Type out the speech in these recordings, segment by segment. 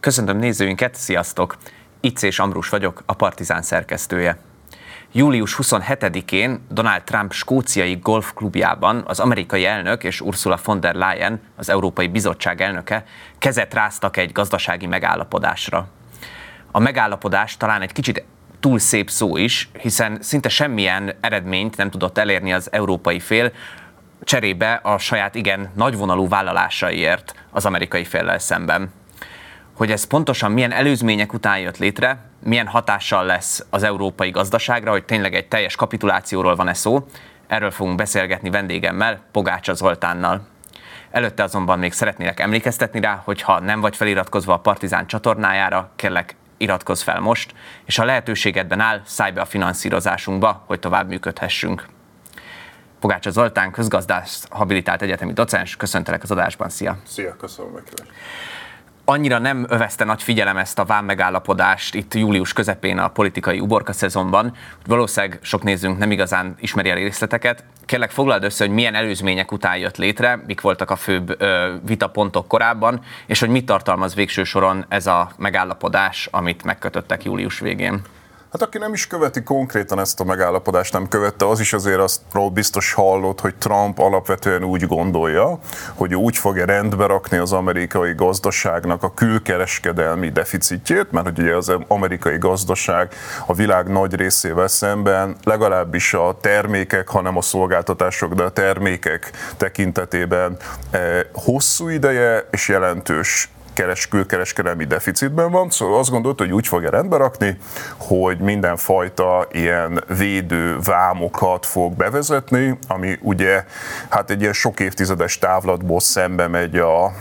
Köszöntöm nézőinket, sziasztok! Icés Ambrus vagyok, a Partizán szerkesztője. Július 27-én Donald Trump skóciai golfklubjában az amerikai elnök és Ursula von der Leyen, az Európai Bizottság elnöke kezet ráztak egy gazdasági megállapodásra. A megállapodás talán egy kicsit túl szép szó is, hiszen szinte semmilyen eredményt nem tudott elérni az európai fél, cserébe a saját igen nagyvonalú vállalásaiért az amerikai féllel szemben. Hogy ez pontosan milyen előzmények után jött létre, milyen hatással lesz az európai gazdaságra, hogy tényleg egy teljes kapitulációról van-e szó, erről fogunk beszélgetni vendégemmel, Pogácsa Zoltánnal. Előtte azonban még szeretnélek emlékeztetni rá, hogy ha nem vagy feliratkozva a Partizán csatornájára, kérlek iratkozz fel most, és ha lehetőségedben áll, szállj be a finanszírozásunkba, hogy tovább működhessünk. Pogácsa Zoltán, közgazdász, habilitált egyetemi docens, köszöntelek az adásban, szia! Szia, köszönöm megkívánst! Annyira nem övezte nagy figyelem ezt a vámmegállapodást itt július közepén a politikai uborka szezonban, valószínűleg sok nézőnk nem igazán ismeri a részleteket. Kérlek foglald össze, hogy milyen előzmények után jött létre, mik voltak a főbb vitapontok korábban, és hogy mit tartalmaz végső soron ez a megállapodás, amit megkötöttek július végén. Hát aki nem is követi konkrétan ezt a megállapodást, nem követte, az is azért aztról biztos hallott, hogy Trump alapvetően úgy gondolja, hogy úgy fogja rendbe rakni az amerikai gazdaságnak a külkereskedelmi deficitjét, mert ugye az amerikai gazdaság a világ nagy részével szemben legalábbis a termékek, hanem a szolgáltatások, de a termékek tekintetében hosszú ideje és jelentős külkereskedelmi deficitben van, szóval azt gondolta, hogy úgy fogja rendbe rakni, hogy mindenfajta ilyen védő vámokat fog bevezetni, ami ugye hát egy ilyen sok évtizedes távlatból szembe megy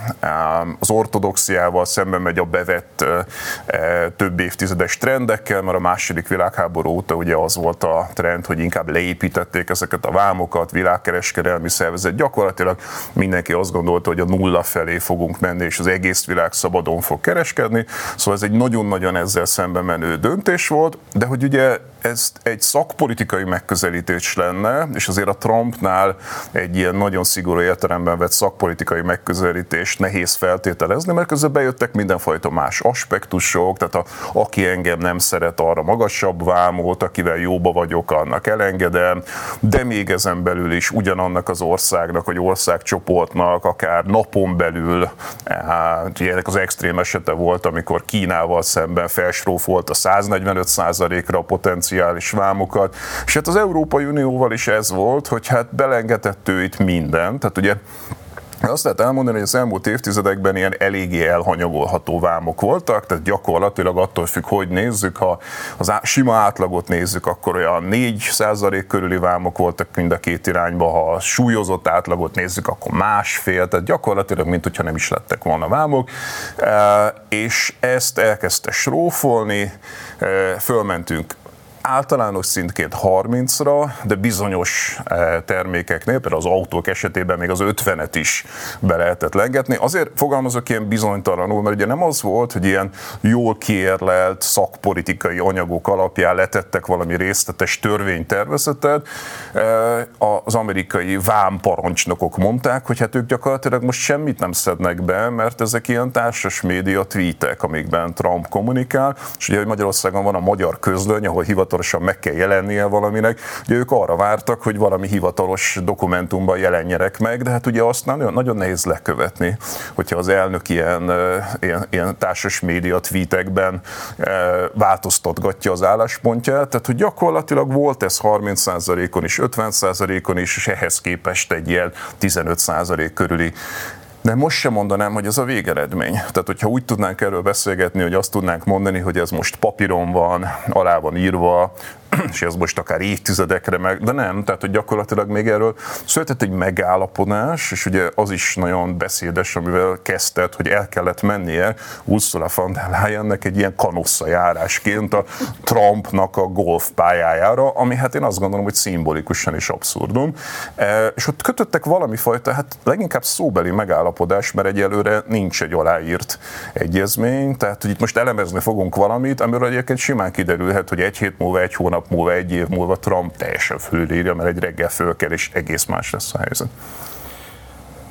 az ortodoxiával, szembe megy a bevett több évtizedes trendekkel, mert a második világháború óta ugye az volt a trend, hogy inkább leépítették ezeket a vámokat, világkereskedelmi szervezet, gyakorlatilag mindenki azt gondolta, hogy a nulla felé fogunk menni, és az egész világ szabadon fog kereskedni, szóval ez egy nagyon-nagyon ezzel szembe menő döntés volt, de hogy ugye ez egy szakpolitikai megközelítés lenne, és azért a Trumpnál egy ilyen nagyon szigorú értelemben vett szakpolitikai megközelítést nehéz feltételezni, mert közben bejöttek mindenfajta más aspektusok, tehát aki engem nem szeret, arra magasabb vámot, akivel jóba vagyok, annak elengedem, de még ezen belül is ugyanannak az országnak, vagy országcsoportnak, akár napon belül, ennek az extrém esete volt, amikor Kínával szemben felsrófolt a 145%-ra a potenciális vámokat, és hát az Európai Unióval is ez volt, hogy hát belengedett ő itt mindent, tehát ugye azt lehet elmondani, hogy az elmúlt évtizedekben ilyen eléggé elhanyagolható vámok voltak, tehát gyakorlatilag attól függ, hogy nézzük, ha az sima átlagot nézzük, akkor olyan 4% körüli vámok voltak mind a két irányba, ha a súlyozott átlagot nézzük, akkor 1,5, tehát gyakorlatilag, mint hogyha nem is lettek volna vámok, és ezt elkezdte srófolni, fölmentünk általános szintként 30-ra, de bizonyos termékeknél, például az autók esetében még az 50-et is be lehetett lengetni. Azért fogalmazok ilyen bizonytalanul, mert ugye nem az volt, hogy ilyen jól kiérlelt szakpolitikai anyagok alapján letettek valami részletes törvénytervezetet. Az amerikai vámparancsnokok mondták, hogy hát ők gyakorlatilag most semmit nem szednek be, mert ezek ilyen társas média tweetek, amikben Trump kommunikál, és ugye, hogy Magyarországon van a Magyar Közlöny, ahol hivatalosan meg kell jelennie valaminek. Ugye ők arra vártak, hogy valami hivatalos dokumentumban jelenjenek meg, de hát ugye azt nagyon nehéz lekövetni, hogyha az elnök ilyen társas média tweetekben változtatgatja az álláspontját. Tehát, hogy gyakorlatilag volt ez 30%-on is, 50%-on is, és ehhez képest egy ilyen 15% körüli. De most sem mondanám, hogy ez a végeredmény. Tehát, hogyha úgy tudnánk erről beszélgetni, hogy azt tudnánk mondani, hogy ez most papíron van, alá van írva, és ez most akár évtizedekre meg, de nem, tehát hogy gyakorlatilag még erről született egy megállapodás, és ugye az is nagyon beszédes, amivel kezdett, hogy el kellett mennie Ursula von der Leyennek egy ilyen kanosszajárásként a Trumpnak a golfpályájára, ami hát én azt gondolom, hogy szimbolikusan is abszurdum. És ott kötöttek valami fajta, hát leginkább szóbeli megállapodás, mert egyelőre nincs egy aláírt egyezmény, tehát hogy itt most elemezni fogunk valamit, amiről egyébként simán kiderülhet, hogy egy hét múlva, egy hónap múlva, egy év múlva Trump teljesen fölírja, mert egy reggel föl kell, és egész más lesz a helyzet.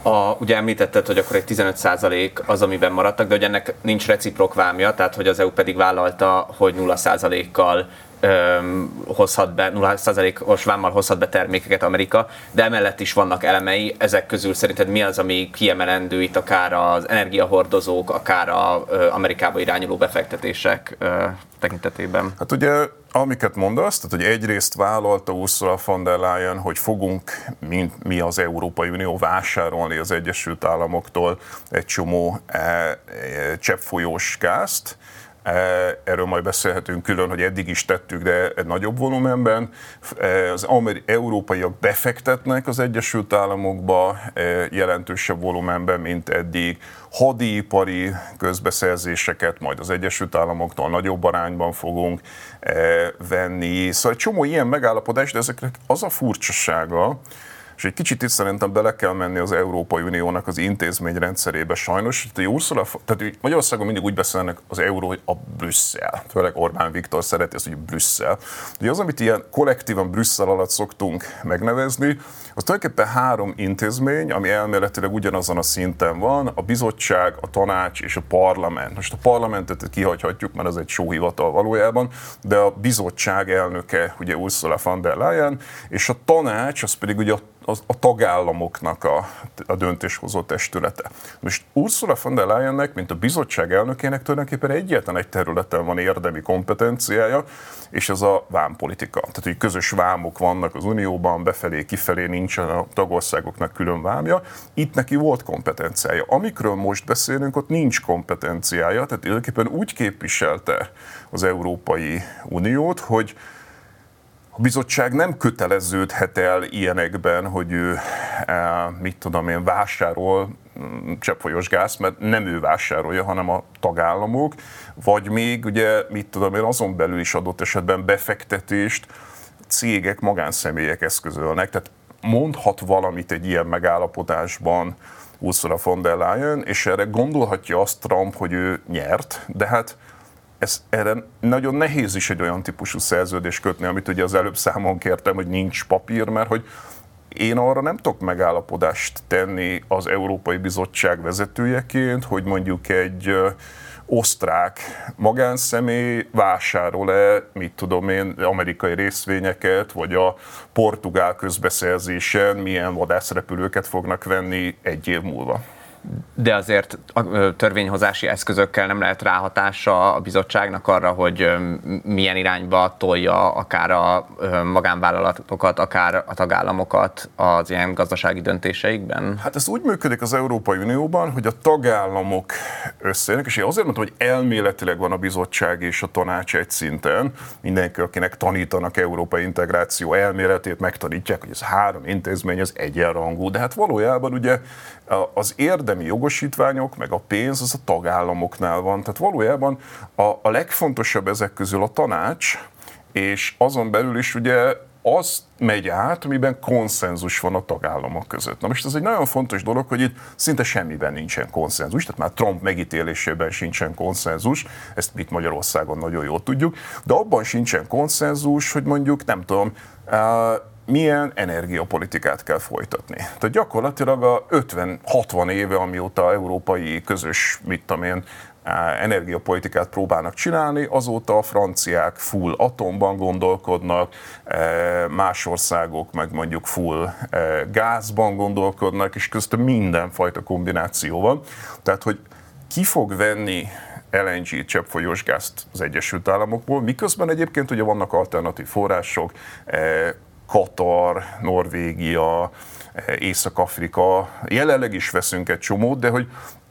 Ugye említetted, hogy akkor egy 15% az, amiben maradtak, de hogy ennek nincs reciprok vámja, tehát hogy az EU pedig vállalta, hogy 0%-kal hozhat be, 0%-os vámmal hozhat be termékeket Amerika, de emellett is vannak elemei. Ezek közül szerinted mi az, ami kiemelendő itt, akár az energiahordozók, akár az Amerikába irányuló befektetések tekintetében? Hát ugye, amiket mondasz, tehát hogy egyrészt vállalta Ursula von der Leyen, hogy fogunk mi az Európai Unió vásárolni az Egyesült Államoktól egy csomó cseppfolyós gázt. Erről majd beszélhetünk külön, hogy eddig is tettük, de egy nagyobb volumenben. Az európaiak befektetnek az Egyesült Államokba jelentősebb volumenben, mint eddig. Hadipari közbeszerzéseket majd az Egyesült Államoktól nagyobb arányban fogunk venni. Szóval egy csomó ilyen megállapodás, de ezeknek az a furcsasága, és egy kicsit itt szerintem bele kell menni az Európai Uniónak az intézményrendszerébe sajnos. Tehát Magyarországon mindig úgy beszélnek az euró, hogy a Brüsszel. Főleg Orbán Viktor szereti ezt, hogy Brüsszel. Ugye az, amit ilyen kollektívan Brüsszel alatt szoktunk megnevezni, az tulajdonképpen 3 intézmény, ami elméletileg ugyanazon a szinten van, a bizottság, a tanács és a parlament. Most a parlamentet kihagyhatjuk, mert az egy sóhivatal valójában, de a bizottság elnöke ugye Ursula von der Leyen, és a tanács az pedig ugye a tagállamoknak a döntéshozó testülete. Most Ursula von der Leyennek, mint a bizottság elnökének tulajdonképpen egyetlen egy területen van érdemi kompetenciája, és ez a vámpolitika. Tehát, hogy közös vámok vannak az Unióban, befelé, kifelé nincsen a tagországoknak külön vámja. Itt neki volt kompetenciája. Amikről most beszélünk, ott nincs kompetenciája, tehát tulajdonképpen úgy képviselte az Európai Uniót, hogy a bizottság nem köteleződhet el ilyenekben, hogy ő, vásárol cseppfolyós gáz, mert nem ő vásárolja, hanem a tagállamok, vagy még ugye, azon belül is adott esetben befektetést cégek, magánszemélyek eszközölnek. Tehát mondhat valamit egy ilyen megállapodásban Ursula von der Leyen, és erre gondolhatja azt Trump, hogy ő nyert, de hát erre nagyon nehéz is egy olyan típusú szerződést kötni, amit ugye az előbb számon kértem, hogy nincs papír, mert hogy én arra nem tudok megállapodást tenni az Európai Bizottság vezetőjeként, hogy mondjuk egy osztrák magánszemély vásárol-e, amerikai részvényeket, vagy a portugál közbeszerzésen milyen vadászrepülőket fognak venni 1 év múlva. De azért a törvényhozási eszközökkel nem lehet ráhatása a bizottságnak arra, hogy milyen irányba tolja akár a magánvállalatokat, akár a tagállamokat az ilyen gazdasági döntéseikben? Hát ez úgy működik az Európai Unióban, hogy a tagállamok összejönnek, és én azért mondtam, hogy elméletileg van a bizottság és a tanács egy szinten. Mindenki, akinek tanítanak európai integráció elméletét, megtanítják, hogy ez 3 intézmény, ez egyenrangú, de hát valójában ugye az érdemi jogosítványok, meg a pénz, az a tagállamoknál van. Tehát valójában a legfontosabb ezek közül a tanács, és azon belül is ugye az megy át, amiben konszenzus van a tagállamok között. Na most ez egy nagyon fontos dolog, hogy itt szinte semmiben nincsen konszenzus, tehát már Trump megítélésében sincsen konszenzus, ezt itt Magyarországon nagyon jól tudjuk, de abban sincsen konszenzus, hogy mondjuk, nem tudom, milyen energiapolitikát kell folytatni. Tehát gyakorlatilag a 50-60 éve, amióta európai közös, energiapolitikát próbálnak csinálni, azóta a franciák full atomban gondolkodnak, más országok meg mondjuk full gázban gondolkodnak, és köztük mindenfajta kombináció van. Tehát, hogy ki fog venni LNG cseppfolyós gázt az Egyesült Államokból, miközben egyébként ugye vannak alternatív források, Katar, Norvégia, Észak-Afrika, jelenleg is veszünk egy csomót, de hogy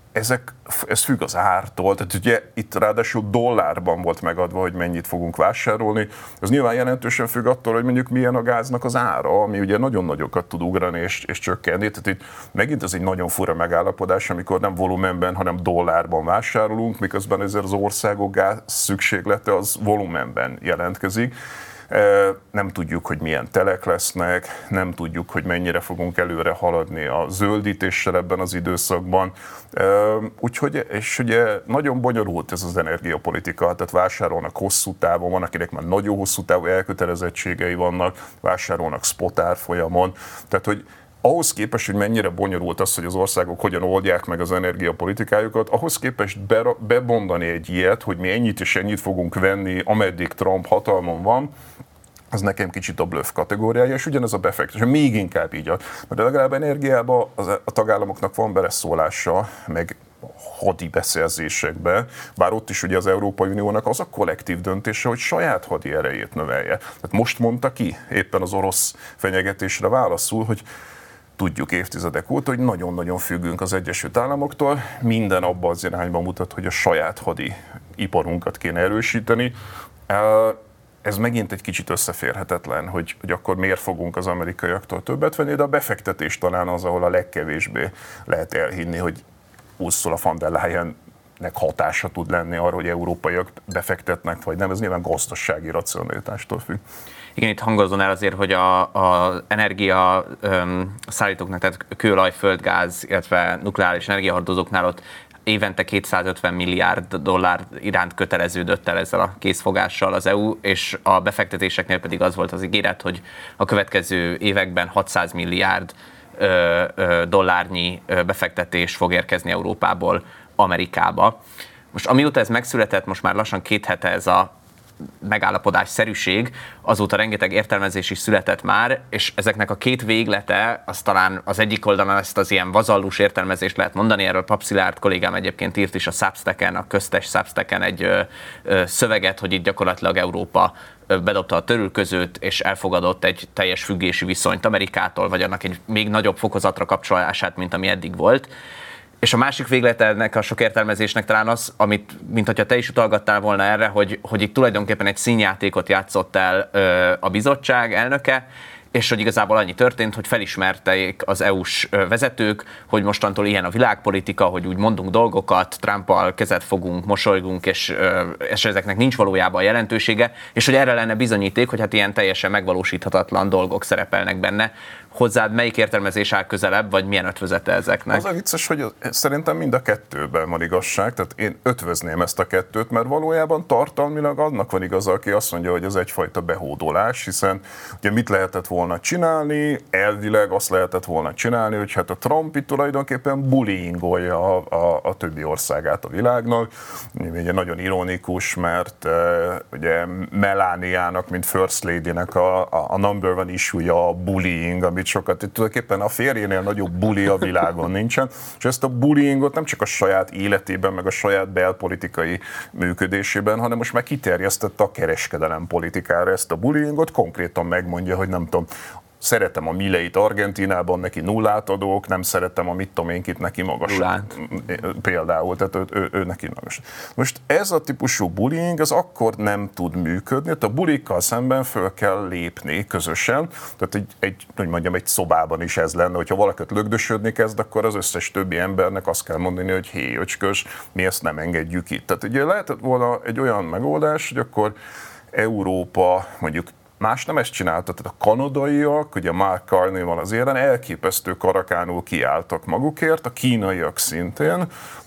ez függ az ártól, tehát ugye itt ráadásul dollárban volt megadva, hogy mennyit fogunk vásárolni. Ez nyilván jelentősen függ attól, hogy mondjuk milyen a gáznak az ára, ami ugye nagyon nagyokat tud ugrani és csökkenni. Tehát itt megint ez egy nagyon fura megállapodás, amikor nem volumenben, hanem dollárban vásárolunk, miközben ezért az országok gáz szükséglete az volumenben jelentkezik. Nem tudjuk, hogy milyen telek lesznek, nem tudjuk, hogy mennyire fogunk előre haladni a zöldítéssel ebben az időszakban. Úgyhogy, és ugye nagyon bonyolult ez az energiapolitika, tehát vásárolnak hosszú távon, van, akinek már nagyon hosszú távú elkötelezettségei vannak, vásárolnak spot árfolyamon, tehát hogy ahhoz képest, hogy mennyire bonyolult az, hogy az országok hogyan oldják meg az energiapolitikájukat, ahhoz képest bemondani egy ilyet, hogy mi ennyit és ennyit fogunk venni, ameddig Trump hatalmon van, az nekem kicsit a bluff kategóriája, és ugyanez a befektetés, még inkább így, mert legalább energiában a tagállamoknak van beleszólása, meg hadi beszerzésekbe, bár ott is ugye az Európai Uniónak az a kollektív döntése, hogy saját hadi erejét növelje. Tehát most mondta ki éppen az orosz fenyegetésre válaszul, hogy tudjuk évtizedek óta, hogy nagyon-nagyon függünk az Egyesült Államoktól, minden abban az irányba mutat, hogy a saját hadi iparunkat kéne erősíteni. Ez megint egy kicsit összeférhetetlen, hogy akkor miért fogunk az amerikaiaktól többet venni, de a befektetés talán az, ahol a legkevésbé lehet elhinni, hogy Ursula von der Leyennek hatása tud lenni arra, hogy európaiak befektetnek, vagy nem. Ez nyilván gazdasági racionalitástól függ. Igen, itt hangozzon el azért, hogy az energia szállítóknak, tehát kőolaj, földgáz, illetve nukleáris energiahordozóknál ott évente 250 milliárd dollár iránt köteleződött el ezzel a készfogással az EU, és a befektetéseknél pedig az volt az ígéret, hogy a következő években 600 milliárd dollárnyi befektetés fog érkezni Európából Amerikába. Most amióta ez megszületett, most már lassan 2 hete ez a megállapodásszerűség, azóta rengeteg értelmezés is született már, és ezeknek a 2 véglete, az talán az egyik oldalon ezt az ilyen vazallus értelmezést lehet mondani, erről Papp Szilárd kollégám egyébként írt is a Substacken, a köztes Substacken egy szöveget, hogy itt gyakorlatilag Európa bedobta a törülközőt, és elfogadott egy teljes függési viszonyt Amerikától, vagy annak egy még nagyobb fokozatra kapcsolását, mint ami eddig volt. És a másik véglete ennek a sok értelmezésnek talán az, amit, mint hogyha te is utalgattál volna erre, hogy itt tulajdonképpen egy színjátékot játszott el a bizottság elnöke, és hogy igazából annyi történt, hogy felismerték az EU-s vezetők, hogy mostantól ilyen a világpolitika, hogy úgy mondunk dolgokat, Trumpal kezet fogunk, mosolygunk, és ezeknek nincs valójában jelentősége, és hogy erre lenne bizonyíték, hogy hát ilyen teljesen megvalósíthatatlan dolgok szerepelnek benne. Hozzád melyik értelmezés áll közelebb, vagy milyen ötvözete ezeknek? Az a vicces, hogy szerintem mind a kettőben van igazság, tehát én ötvözném ezt a kettőt, mert valójában tartalmilag annak van igaza, aki azt mondja, hogy ez egyfajta behódolás, hiszen ugye mit lehetett volna csinálni, elvileg azt lehetett volna csinálni, hogy hát a Trump itt tulajdonképpen bullyingolja a többi országát a világnak. Ugye nagyon ironikus, mert ugye Melaniának, mint First Lady-nek a number one issue-ja a bullying, amit sokat, tulajdonképpen a férjénél nagyobb bully a világon nincsen, és ezt a bullyingot nem csak a saját életében, meg a saját belpolitikai működésében, hanem most már kiterjesztette a kereskedelem politikára ezt a bullyingot, konkrétan megmondja, hogy nem tudom, szeretem a Mileit Argentínában, neki 0 adok, nem szeretem a mit tudom én kit, neki magas. Például, tehát ő neki magas. Most ez a típusú bullying, ez akkor nem tud működni, tehát a bullikkal szemben föl kell lépni közösen, tehát egy szobában is ez lenne, hogyha valakit lögdösödni kezd, akkor az összes többi embernek azt kell mondani, hogy hé, öcskös, mi ezt nem engedjük itt. Tehát ugye lehetett volna egy olyan megoldás, hogy akkor Európa mondjuk más nem ezt csinálta, tehát a kanadaiak, ugye Mark Carney-val az élen elképesztő karakánul kiálltak magukért, a kínaiak szintén,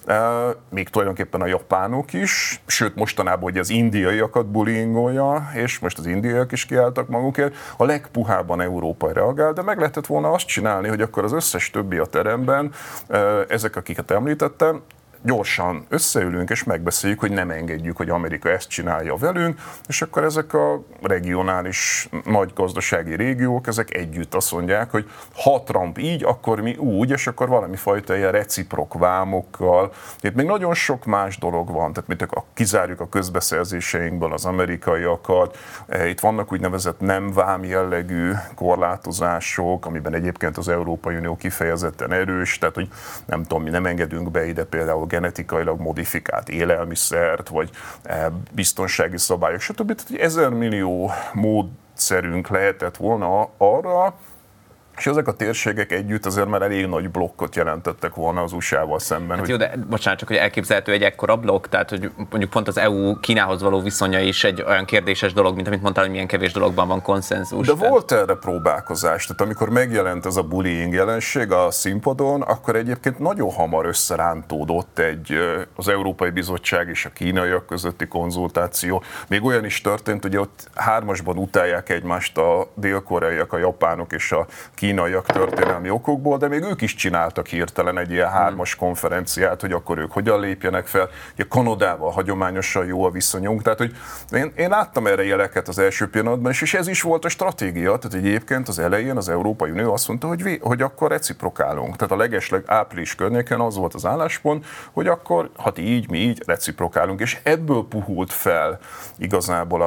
még tulajdonképpen a japánok is, sőt mostanában ugye az indiaiakat bullyingolja, és most az indiaiak is kiálltak magukért, a legpuhában Európa reagál, de meg lehetett volna azt csinálni, hogy akkor az összes többi a teremben, ezek, akiket említettem, gyorsan összeülünk és megbeszéljük, hogy nem engedjük, hogy Amerika ezt csinálja velünk, és akkor ezek a regionális nagy gazdasági régiók, ezek együtt azt mondják, hogy ha Trump így, akkor mi úgy, és akkor valami fajta ilyen reciprok vámokkal. Itt még nagyon sok más dolog van, tehát kizárjuk a közbeszerzéseinkből az amerikaiakat, itt vannak úgynevezett nem vám jellegű korlátozások, amiben egyébként az Európai Unió kifejezetten erős, tehát hogy nem tudom, mi nem engedünk be ide például genetikailag modifikált élelmiszert, vagy biztonsági szabályok, stb. Tehát 1000 millió módszerünk lehetett volna arra, és ezek a térségek együtt azért már elég nagy blokkot jelentettek volna az USA-val szemben. Hát jó, de bocsánat, csak hogy elképzelhető egy ekkora blokk, tehát hogy mondjuk pont az EU Kínához való viszonya is egy olyan kérdéses dolog, mint amit mondtál, hogy milyen kevés dologban van konszenzus. De volt erre próbálkozás, tehát amikor megjelent ez a bullying jelenség a színpadon, akkor egyébként nagyon hamar összerántódott az Európai Bizottság és a kínaiak közötti konzultáció. Még olyan is történt, hogy ott hármasban utálják egymást a dél-koreaiak, a japánok és a kínaiak történelmi okokból, de még ők is csináltak hirtelen egy ilyen 3-as konferenciát, hogy akkor ők hogyan lépjenek fel. Ugye Kanadával hagyományosan jó a viszonyunk, tehát hogy én láttam erre jeleket az első pillanatban, és ez is volt a stratégia, tehát egyébként az elején az Európai Unió azt mondta, hogy akkor reciprokálunk. Tehát a legesleg április környéken az volt az álláspont, hogy akkor, hát így, mi így reciprokálunk, és ebből puhult fel igazából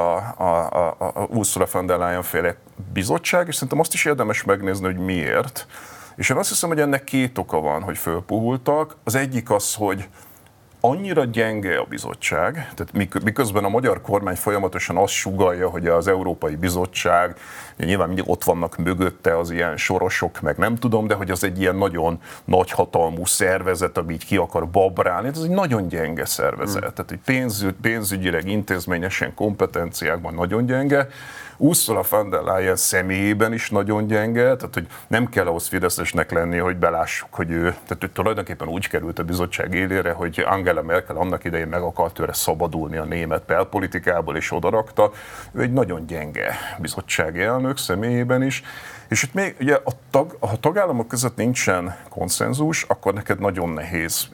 a Ursula von der Leyen féle bizottság, és szerintem azt is érdemes megnézni, hogy miért. És én azt hiszem, hogy ennek 2 oka van, hogy fölpuhultak. Az egyik az, hogy annyira gyenge a bizottság, tehát miközben a magyar kormány folyamatosan azt sugallja, hogy az Európai Bizottság, nyilván mindig ott vannak mögötte az ilyen sorosok, meg nem tudom, de hogy az egy ilyen nagyon nagyhatalmú szervezet, ami így ki akar babrálni, ez egy nagyon gyenge szervezet, tehát egy pénzügyileg, intézményesen, kompetenciákban nagyon gyenge. Ursula von der Leyen személyében is nagyon gyenge, tehát hogy nem kell ahhoz fideszesnek lenni, hogy belássuk, hogy tehát hogy tulajdonképpen úgy került a bizottság élére, hogy Angela Merkel annak idején meg akart tőle szabadulni a német belpolitikából, és odarakta. Ő egy nagyon gyenge bizottsági elnök személyében is. És itt még ugye a tagállamok között nincsen konszenzus, akkor neked nagyon nehéz,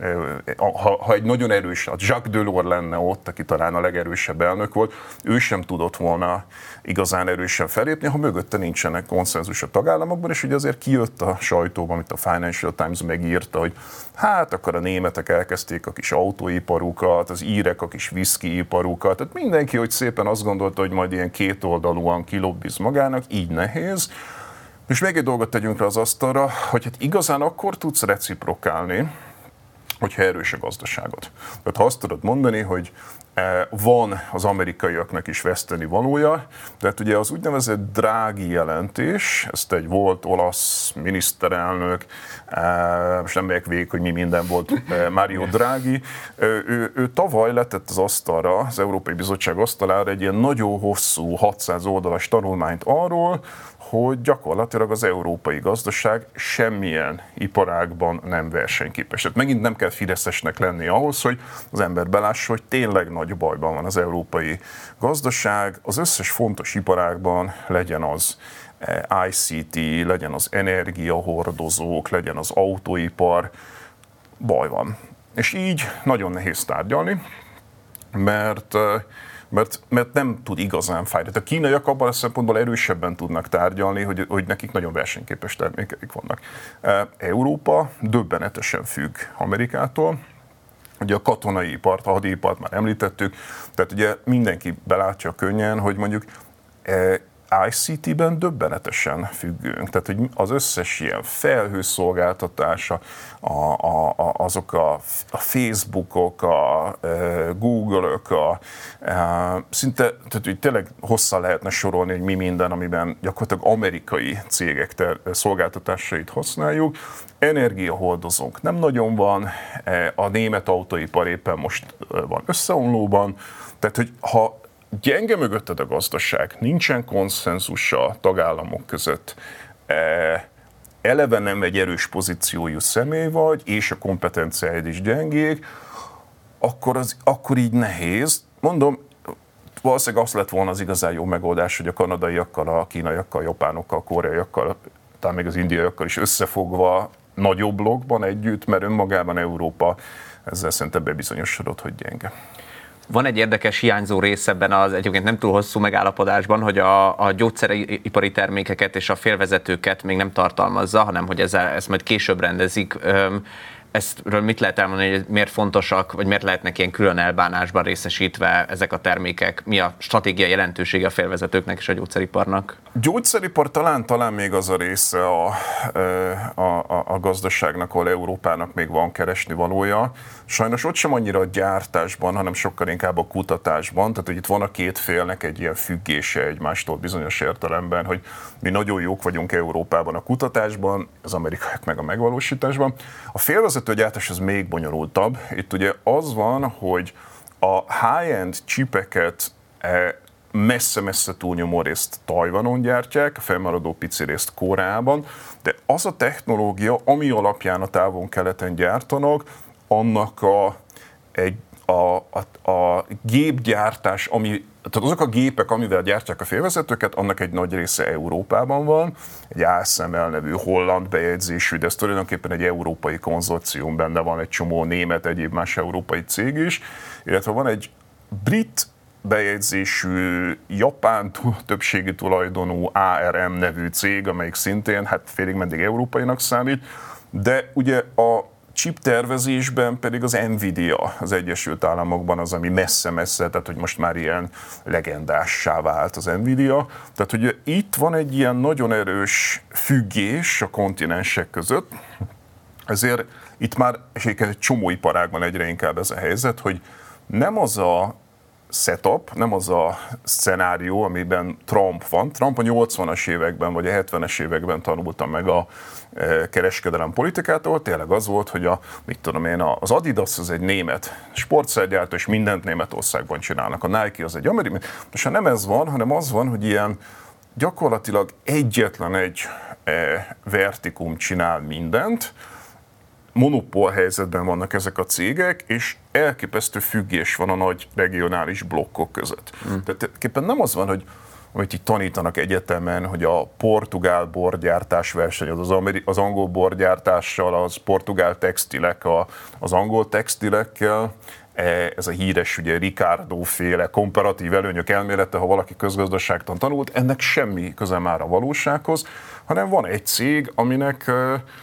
ha egy nagyon erős, Jacques Delors lenne ott, aki talán a legerősebb elnök volt, ő sem tudott volna igazán erősen felépni, ha mögötte nincsenek konszenzus a tagállamokban, és ugye azért kijött a sajtóban, amit a Financial Times megírta, hogy hát akkor a németek elkezdték a kis autóiparukat, az írek a kis whisky-iparukat, tehát mindenki, hogy szépen azt gondolta, hogy majd ilyen kétoldalúan kilobbiz magának, így nehéz. És még egy dolgot tegyünk rá az asztalra, hogy hát igazán akkor tudsz reciprokálni, hogyha erős a gazdaságod. Tehát ha azt tudod mondani, hogy van az amerikaiaknak is veszteni valója, tehát ugye az úgynevezett Draghi jelentés, ezt egy volt olasz miniszterelnök, most nem megyek végig, hogy mi minden volt, Mario Draghi, ő tavaly letett az asztalra, az Európai Bizottság asztalára egy ilyen nagyon hosszú, 600 oldalas tanulmányt arról, hogy gyakorlatilag az európai gazdaság semmilyen iparágban nem versenyképes. Tehát megint nem kell fideszesnek lenni ahhoz, hogy az ember belássa, hogy tényleg nagy bajban van az európai gazdaság. Az összes fontos iparágban, legyen az ICT, legyen az energiahordozók, legyen az autóipar, baj van. És így nagyon nehéz tárgyalni, mert nem tud igazán fájni. A kínaiak abban a szempontból erősebben tudnak tárgyalni, hogy nekik nagyon versenyképes termékeik vannak. Európa döbbenetesen függ Amerikától. Ugye a katonai ipart, a hadipart már említettük, tehát ugye mindenki belátja könnyen, hogy mondjuk ICT-ben döbbenetesen függünk. Tehát, hogy az összes ilyen felhőszolgáltatása, azok a Facebookok, a Google-ök, szinte, tehát hogy tényleg hosszan lehetne sorolni, hogy mi minden, amiben gyakorlatilag amerikai cégek szolgáltatásait használjuk. Energiahordozónk nem nagyon van, a német autóipar éppen most van összeomlóban, tehát, hogy ha gyenge mögötted a gazdaság, nincsen konszenzus a tagállamok között, eleve nem egy erős pozíciójú személy vagy, és a kompetenciáid is gyengék, akkor így nehéz. Mondom, valószínűleg az lett volna az igazán jó megoldás, hogy a kanadaiakkal, a kínaiakkal, a japánokkal, a koreaiakkal, talán még az indiaiakkal is összefogva nagyobb blokkban együtt, mert önmagában Európa ezzel szerintem bebizonyosodott, hogy gyenge. Van egy érdekes hiányzó rész ebben az egyébként nem túl hosszú megállapodásban, hogy a gyógyszeripari termékeket és a félvezetőket még nem tartalmazza, hanem hogy ezt majd később rendezik. Ezről mit lehet elmondani, hogy miért fontosak, vagy miért lehetnek ilyen külön elbánásban részesítve ezek a termékek? Mi a stratégiai jelentősége a félvezetőknek és a gyógyszeriparnak? Gyógyszeripar talán még az a része a gazdaságnak, ahol Európának még van keresni valója. Sajnos ott sem annyira a gyártásban, hanem sokkal inkább a kutatásban. Tehát, hogy itt van a két félnek egy ilyen függése egymástól bizonyos értelemben, hogy mi nagyon jók vagyunk Európában a kutatásban, az amerikaiak meg a megvalósításban. A félvezetőgyártás az még bonyolultabb. Itt ugye az van, hogy a high-end chipeket messze-messze túlnyomó részt Tajvanon gyártják, a fennmaradó pici részt Koreában, de az a technológia, ami alapján a Távol-Keleten gyártanak, annak a gépgyártás, tehát azok a gépek, amivel gyártják a félvezetőket, annak egy nagy része Európában van, egy ASML nevű holland bejegyzésű, de ez tulajdonképpen egy európai konzorcium, benne van egy csomó német, egyéb más európai cég is, illetve van egy brit bejegyzésű, japán többségi tulajdonú ARM nevű cég, amelyik szintén félig meddig európainak számít, de ugye a chip tervezésben pedig az Nvidia az Egyesült Államokban az, ami messze-messze, tehát hogy most már ilyen legendássá vált az Nvidia. Tehát ugye itt van egy ilyen nagyon erős függés a kontinensek között, ezért itt már, és egy csomó iparágban egyre inkább ez a helyzet, hogy nem az a setup, nem az a szenárió, amiben Trump van. Trump a 80-as években vagy a 70-es években tanulta meg a kereskedelem politikától. Tényleg az volt, hogy az Adidas az egy német sportszergyártó, és mindent Németországban csinálnak. A Nike az egy amerikai. És nem ez van, hanem az van, hogy ilyen gyakorlatilag egyetlen egy vertikum csinál mindent, monopól helyzetben vannak ezek a cégek, és elképesztő függés van a nagy regionális blokkok között. Tehát éppen nem az van, hogy amit itt tanítanak egyetemen, hogy a portugál borgyártás versenyez az angol borgyártással, az portugál textilek az angol textilekkel, ez a híres ugye Ricardo-féle komparatív előnyök elmélete, ha valaki közgazdaságtan tanult, ennek semmi köze már a valósághoz, hanem van egy cég, aminek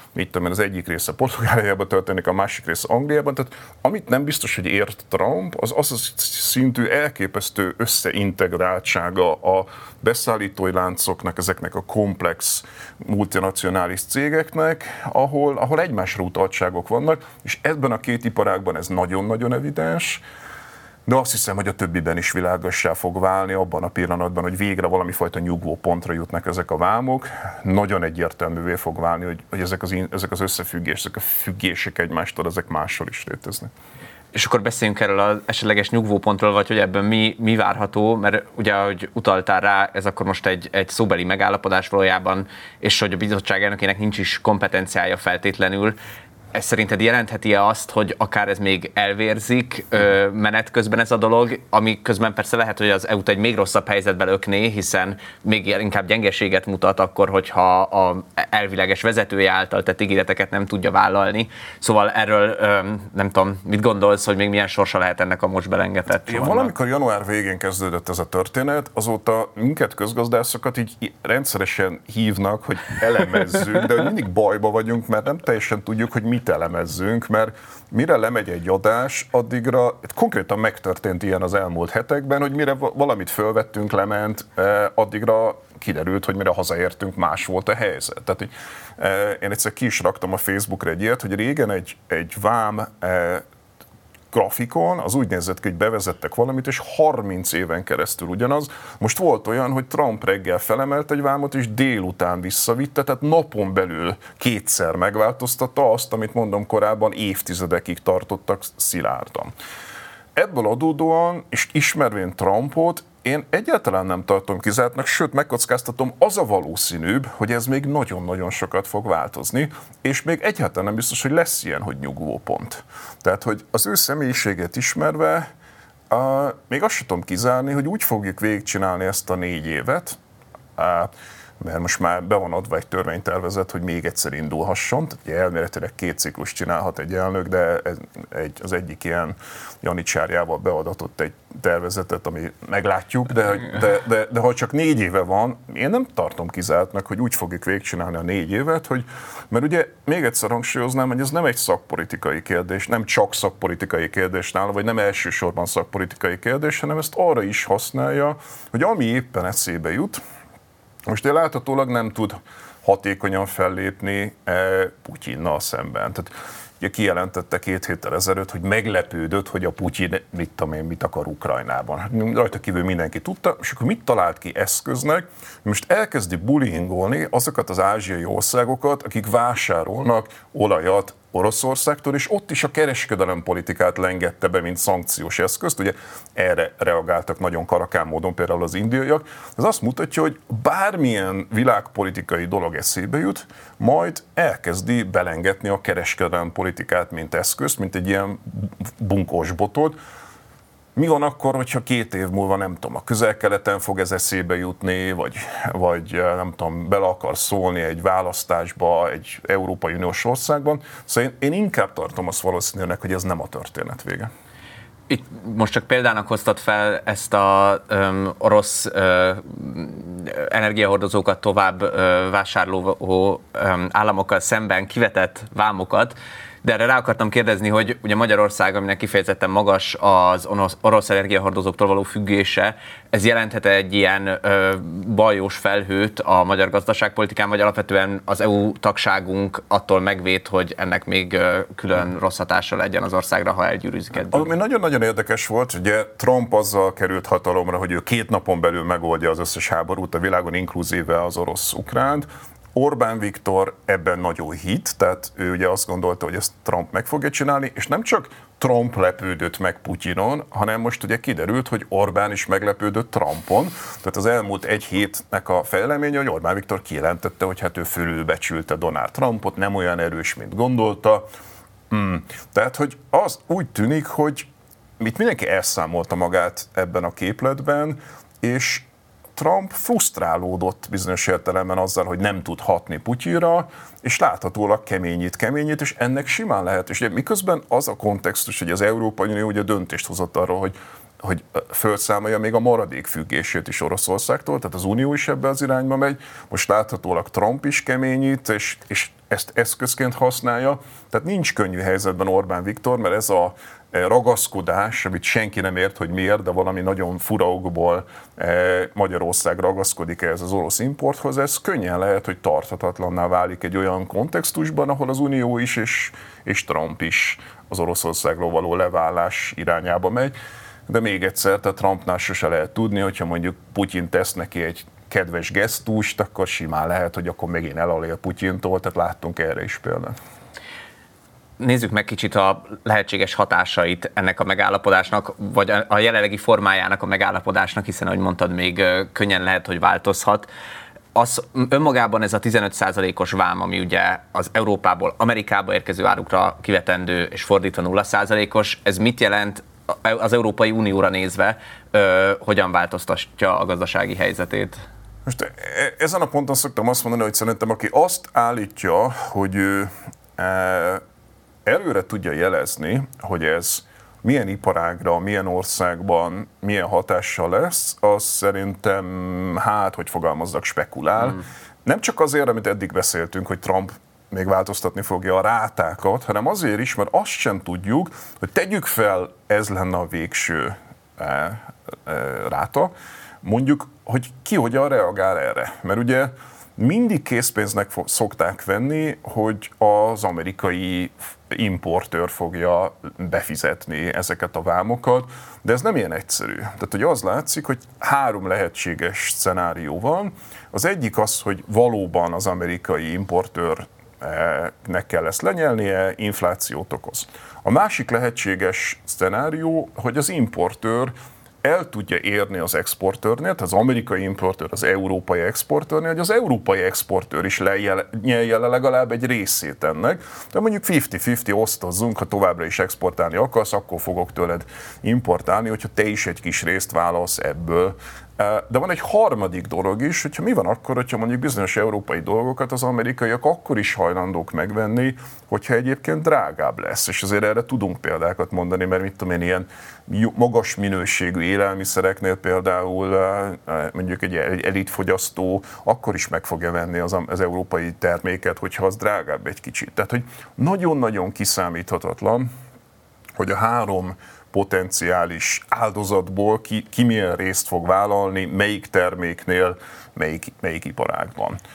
az egyik része Portugáliában történik, a másik része Angliában, tehát amit nem biztos, hogy ért Trump, az a szintű elképesztő összeintegráltsága a beszállítói láncoknak, ezeknek a komplex multinacionális cégeknek, ahol egymásra utaltságok vannak, és ebben a két iparágban ez nagyon-nagyon evidens, de azt hiszem, hogy a többiben is világossá fog válni abban a pillanatban, hogy végre valami fajta nyugvó pontra jutnak ezek a vámok. Nagyon egyértelművé fog válni, hogy ezek az összefüggések, ezek a függések egymástól, ezek máshol is léteznek. És akkor beszéljünk erről az esetleges nyugvópontról, vagy hogy ebben mi várható, mert ugye, ahogy utaltál rá, ez akkor most egy szóbeli megállapodás valójában, és hogy a bizottság elnökének nincs is kompetenciája feltétlenül. Ez szerinted jelentheti-e azt, hogy akár ez még elvérzik menet közben ez a dolog, ami közben persze lehet, hogy az EU-t egy még rosszabb helyzetbe lökné, hiszen még inkább gyengeséget mutat akkor, hogyha a elvileges vezetője által tett ígéreteket nem tudja vállalni. Szóval erről nem tudom, mit gondolsz, hogy még milyen sorsa lehet ennek a most belengetett csomagnak? Valamikor január végén kezdődött ez a történet, azóta minket közgazdászokat így rendszeresen hívnak, hogy elemezzük, de mindig bajba vagyunk, mert nem teljesen tudjuk, hogy mit elemezzünk, mert mire lemegy egy adás, addigra, konkrétan megtörtént ilyen az elmúlt hetekben, hogy mire valamit fölvettünk, lement, addigra kiderült, hogy mire hazaértünk, más volt a helyzet. Tehát, hogy én egyszer ki is raktam a Facebookra egy ilyet, hogy régen egy vám grafikon, az úgy nézett ki, hogy bevezettek valamit, és 30 éven keresztül ugyanaz. Most volt olyan, hogy Trump reggel felemelt egy vámot, és délután visszavitte, tehát napon belül kétszer megváltoztatta azt, amit mondom korábban, évtizedekig tartottak szilárdan. Ebből adódóan, és ismervén Trumpot, én egyáltalán nem tartom kizártnak, sőt megkockáztatom, az a valószínűbb, hogy ez még nagyon-nagyon sokat fog változni, és még egyáltalán nem biztos, hogy lesz ilyen, hogy nyugvópont. Tehát, hogy az ő személyiséget ismerve, még azt sem tudom kizárni, hogy úgy fogjuk végigcsinálni ezt a 4 évet, mert most már be van adva egy törvénytervezet, hogy még egyszer indulhasson. Tehát elméletileg 2 ciklus csinálhat egy elnök, de az egyik ilyen janicsárjával beadatott egy tervezetet, ami meglátjuk, de ha csak 4 éve van, én nem tartom kizártnak, hogy úgy fogjuk végigcsinálni a 4 évet, mert ugye még egyszer hangsúlyoznám, hogy ez nem egy szakpolitikai kérdés, nem csak szakpolitikai kérdés nála, vagy nem elsősorban szakpolitikai kérdés, hanem ezt arra is használja, hogy ami éppen eszébe jut. Most ő láthatólag nem tud hatékonyan fellépni Putyinnal szemben. Tehát ugye kijelentette 2 héttel ezelőtt, hogy meglepődött, hogy a Putyin mit akar Ukrajnában. Hát rajta kívül mindenki tudta, és akkor mit talált ki eszköznek? Most elkezdi bullyingolni azokat az ázsiai országokat, akik vásárolnak olajat Oroszországtól, és ott is a kereskedelem politikát lengette be, mint szankciós eszközt. Ugye erre reagáltak nagyon karakán módon például az indiaiak. Ez azt mutatja, hogy bármilyen világpolitikai dolog eszébe jut, majd elkezdi belengetni a kereskedelem politikát, mint eszközt, mint egy ilyen bunkós botot. Mi van akkor, hogyha 2 év múlva, nem tudom, a Közel-Keleten fog ez eszébe jutni, vagy nem tudom, bele akar szólni egy választásba egy Európai Uniós országban? Szóval én inkább tartom azt valószínűleg, hogy ez nem a történet vége. Itt most csak példának hoztad fel ezt a orosz energiahordozókat tovább vásárló államokkal szemben kivetett vámokat, de erre rá akartam kérdezni, hogy ugye Magyarország, aminek kifejezetten magas az orosz energiahordozóktól való függése, ez jelenthet egy ilyen bajós felhőt a magyar gazdaságpolitikán, vagy alapvetően az EU tagságunk attól megvéd, hogy ennek még külön rossz hatása legyen az országra, ha elgyűrűzik eddig? Ami nagyon-nagyon érdekes volt, ugye Trump azzal került hatalomra, hogy ő 2 napon belül megoldja az összes háborút a világon, inkluzíve az orosz-ukránt. Orbán Viktor ebben nagyon hitt, tehát ő ugye azt gondolta, hogy ezt Trump meg fogja csinálni, és nem csak Trump lepődött meg Putyinon, hanem most ugye kiderült, hogy Orbán is meglepődött Trumpon. Tehát az elmúlt 1 hétnek a fejleménye, hogy Orbán Viktor kijelentette, hogy hát ő fölülbecsülte Donald Trumpot, nem olyan erős, mint gondolta. Tehát, hogy az úgy tűnik, hogy itt mindenki elszámolta magát ebben a képletben, és Trump frusztrálódott bizonyos értelemben azzal, hogy nem tud hatni Putyinra, és láthatólag keményít, és ennek simán lehet. És ugye miközben az a kontextus, hogy az Európai Unió ugye döntést hozott arról, hogy felszámolja még a maradék függését is Oroszországtól, tehát az Unió is ebbe az irányba megy, most láthatólag Trump is keményít, és ezt eszközként használja, tehát nincs könnyű helyzetben Orbán Viktor, mert ez a ragaszkodás, amit senki nem ért, hogy miért, de valami nagyon fura okból Magyarország ragaszkodik ehhez az orosz importhoz, ez könnyen lehet, hogy tarthatatlanná válik egy olyan kontextusban, ahol az Unió is és Trump is az Oroszországról való leválás irányába megy. De még egyszer, tehát Trumpnál sose lehet tudni, hogyha mondjuk Putyin tesz neki egy kedves gesztust, akkor simán lehet, hogy akkor megint elalél Putyintól, tehát láttunk erre is példát. Nézzük meg kicsit a lehetséges hatásait ennek a megállapodásnak, vagy a jelenlegi formájának a megállapodásnak, hiszen, ahogy mondtad, még könnyen lehet, hogy változhat. Az önmagában ez a 15%-os vám, ami ugye az Európából Amerikába érkező árukra kivetendő, és fordítva 0%-os, ez mit jelent az Európai Unióra nézve, hogyan változtatja a gazdasági helyzetét? Most ezen a ponton szoktam azt mondani, hogy szerintem aki azt állítja, hogy ő előre tudja jelezni, hogy ez milyen iparágra, milyen országban, milyen hatással lesz, az szerintem, hogy fogalmazzak, spekulál. Nem csak azért, amit eddig beszéltünk, hogy Trump még változtatni fogja a rátákat, hanem azért is, mert azt sem tudjuk, hogy tegyük fel, ez lenne a végső ráta, mondjuk, hogy ki hogyan reagál erre. Mert ugye mindig készpénznek szokták venni, hogy az amerikai importőr fogja befizetni ezeket a vámokat, de ez nem ilyen egyszerű. Tehát, hogy az látszik, hogy 3 lehetséges szenárió van. Az egyik az, hogy valóban az amerikai importőrnek kell ezt lenyelnie, inflációt okoz. A másik lehetséges szenárió, hogy az importőr el tudja érni az exportőrnél, tehát az amerikai importőr az európai exportőrnél, hogy az európai exportőr is nyelje le legalább egy részét ennek. De mondjuk 50-50 osztozzunk, ha továbbra is exportálni akarsz, akkor fogok tőled importálni, hogyha te is egy kis részt válasz ebből. De van egy harmadik dolog is, hogyha mi van akkor, hogyha mondjuk bizonyos európai dolgokat az amerikaiak akkor is hajlandók megvenni, hogyha egyébként drágább lesz. És azért erre tudunk példákat mondani, mert mit tudom én, ilyen magas minőségű élelmiszereknél például mondjuk egy elitfogyasztó akkor is meg fogja venni az európai terméket, hogyha az drágább egy kicsit. Tehát, hogy nagyon-nagyon kiszámíthatatlan, hogy a 3 potenciális áldozatból ki milyen részt fog vállalni, melyik terméknél, melyik iparágban.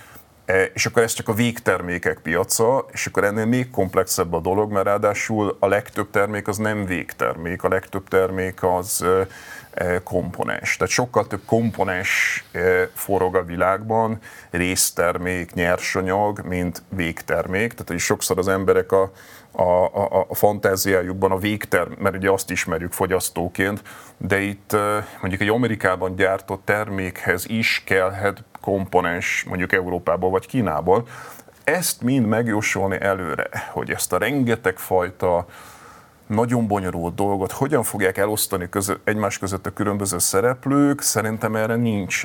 És akkor ez csak a végtermékek piaca, és akkor ennél még komplexebb a dolog, mert ráadásul a legtöbb termék az nem végtermék, a legtöbb termék az komponens. Tehát sokkal több komponens forog a világban, résztermék, nyersanyag, mint végtermék. Tehát hogy sokszor az emberek a fantáziájukban a végtermék, mert ugye azt ismerjük fogyasztóként, de itt mondjuk egy Amerikában gyártott termékhez is kellhet komponens, mondjuk Európából vagy Kínából. Ezt mind megjósolni előre, hogy ezt a rengeteg fajta nagyon bonyolult dolgot hogyan fogják elosztani egymás között a különböző szereplők, szerintem erre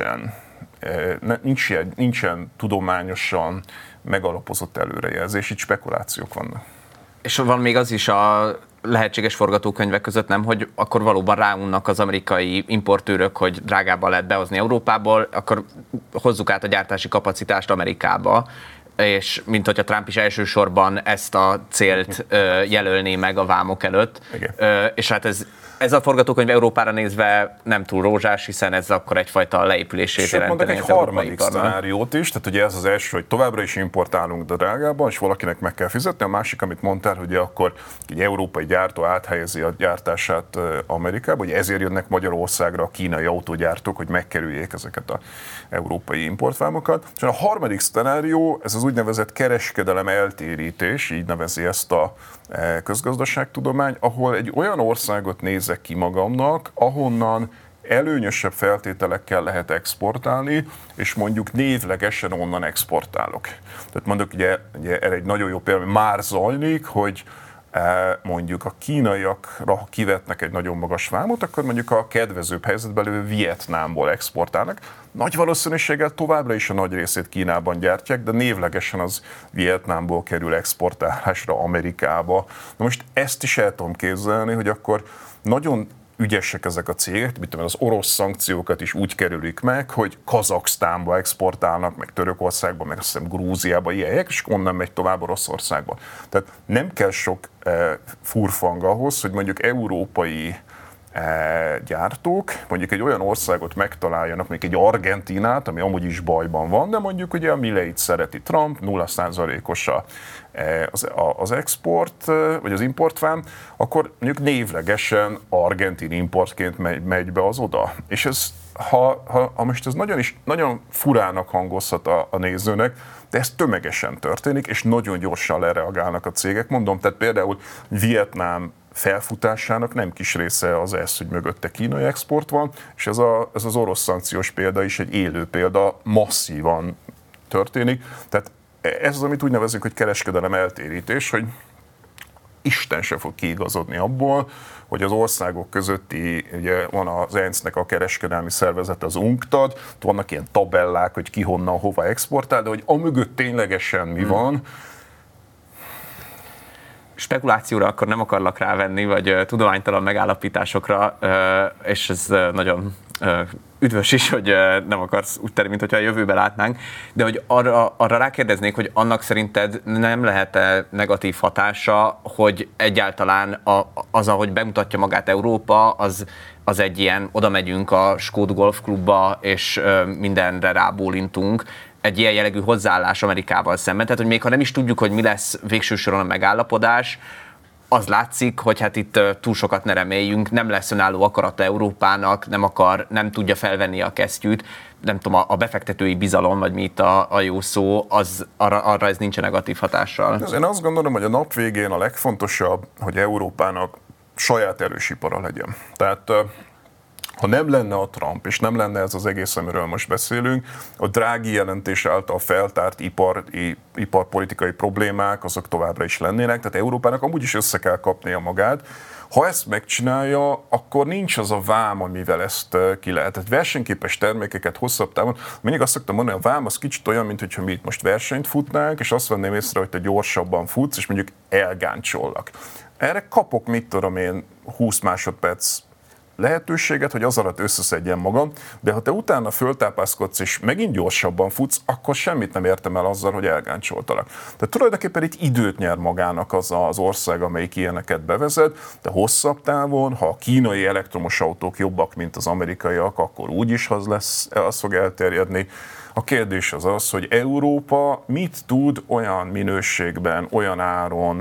nincsen tudományosan megalapozott előrejelzés, itt spekulációk vannak. És van még az is a lehetséges forgatókönyvek között, nem, hogy akkor valóban ráunnak az amerikai importőrök, hogy drágábban lehet behozni Európából, akkor hozzuk át a gyártási kapacitást Amerikába, és mint hogyha Trump is elsősorban ezt a célt jelölné meg a vámok előtt. És hát ez a forgatókönyv Európára nézve nem túl rózsás, hiszen ez akkor egyfajta leépülését jelenteni. Mondok egy harmadik szcenáriót is, tehát ugye ez az első, hogy továbbra is importálunk de drágában, és valakinek meg kell fizetni. A másik, amit mondtál, hogy akkor egy európai gyártó áthelyezi a gyártását Amerikába, hogy ezért jönnek Magyarországra a kínai autógyártók, hogy megkerüljék ezeket az európai importvámokat. És a harmadik szcenárió, ez az úgynevezett kereskedelem eltérítés, így nevezi ezt a közgazdaságtudomány, ahol egy olyan országot nézek ki magamnak, ahonnan előnyösebb feltételekkel lehet exportálni, és mondjuk névlegesen onnan exportálok. Tehát mondok, ugye erre egy nagyon jó példa, már zajlik, hogy mondjuk a kínaiakra kivetnek egy nagyon magas vámot, akkor mondjuk a kedvezőbb helyzetben lévő Vietnámból exportálnak. Nagy valószínűséggel továbbra is a nagy részét Kínában gyártják, de névlegesen az Vietnámból kerül exportálásra Amerikába. Na most ezt is el tudom képzelni, hogy akkor nagyon ügyesek ezek a cégek, mit tudom, az orosz szankciókat is úgy kerülik meg, hogy Kazaksztánba exportálnak, meg Törökországba, meg azt hiszem Grúziába, ilyenek, és onnan megy tovább Oroszországba. Tehát nem kell sok furfang ahhoz, hogy mondjuk európai gyártók mondjuk egy olyan országot megtaláljanak, mondjuk egy Argentínát, ami amúgy is bajban van, de mondjuk ugye a Milleit szereti Trump, 0%-os az export, vagy az importvám, akkor mondjuk névlegesen argentin importként megy be az oda. És ez, ha most ez nagyon furának hangozhat a nézőnek, de ez tömegesen történik, és nagyon gyorsan lereagálnak a cégek. Mondom, tehát például Vietnám felfutásának nem kis része az ez, hogy mögötte kínai export van, és ez az orosz szankciós példa is egy élő példa, masszívan történik. Tehát ez az, amit úgy nevezünk, hogy kereskedelem eltérítés, hogy Isten se fog kiigazodni abból, hogy az országok közötti, ugye van az ENSZ-nek a kereskedelmi szervezete, az UNCTAD, vannak ilyen tabellák, hogy ki honnan, hova exportál, de hogy amögött ténylegesen mi van. Spekulációra akkor nem akarlak rávenni, vagy tudománytalan megállapításokra, és ez nagyon üdvös is, hogy nem akarsz úgy tenni, mint hogyha a jövőbe látnánk, de hogy arra rákérdeznék, hogy annak szerinted nem lehet-e negatív hatása, hogy egyáltalán az, ahogy bemutatja magát Európa, az egy ilyen, oda megyünk a Skód Golf Klubba, és mindenre rábólintunk, egy ilyen jellegű hozzáállás Amerikával szemben. Tehát, hogy még ha nem is tudjuk, hogy mi lesz végső soron a megállapodás, az látszik, hogy hát itt túl sokat ne reméljünk, nem lesz önálló akarata Európának, nem tudja felvenni a kesztyűt, nem tudom, a befektetői bizalom, vagy mi itt a jó szó, arra ez nincs negatív hatással. Én azt gondolom, hogy a nap végén a legfontosabb, hogy Európának saját erős ipara legyen. Tehát ha nem lenne a Trump, és nem lenne ez az egész, amiről most beszélünk, a Draghi jelentés által feltárt iparpolitikai problémák, azok továbbra is lennének, tehát Európának amúgy is össze kell kapnia magát. Ha ezt megcsinálja, akkor nincs az a vám, amivel ezt ki lehet. Tehát versenyképes termékeket hosszabb távon, mindig azt szoktam mondani, a vám az kicsit olyan, mint hogyha mi itt most versenyt futnánk, és azt venném észre, hogy te gyorsabban futsz, és mondjuk elgáncsollak. Erre kapok, mit tudom én, 20 másodperc lehetőséget, hogy az alatt összeszedjen magam, de ha te utána föltápászkodsz és megint gyorsabban futsz, akkor semmit nem értem el azzal, hogy elgáncsoltalak. Tehát tulajdonképpen itt időt nyer magának az ország, amelyik ilyeneket bevezet, de hosszabb távon, ha a kínai elektromos autók jobbak, mint az amerikaiak, akkor úgyis az fog elterjedni. A kérdés az, hogy Európa mit tud olyan minőségben, olyan áron,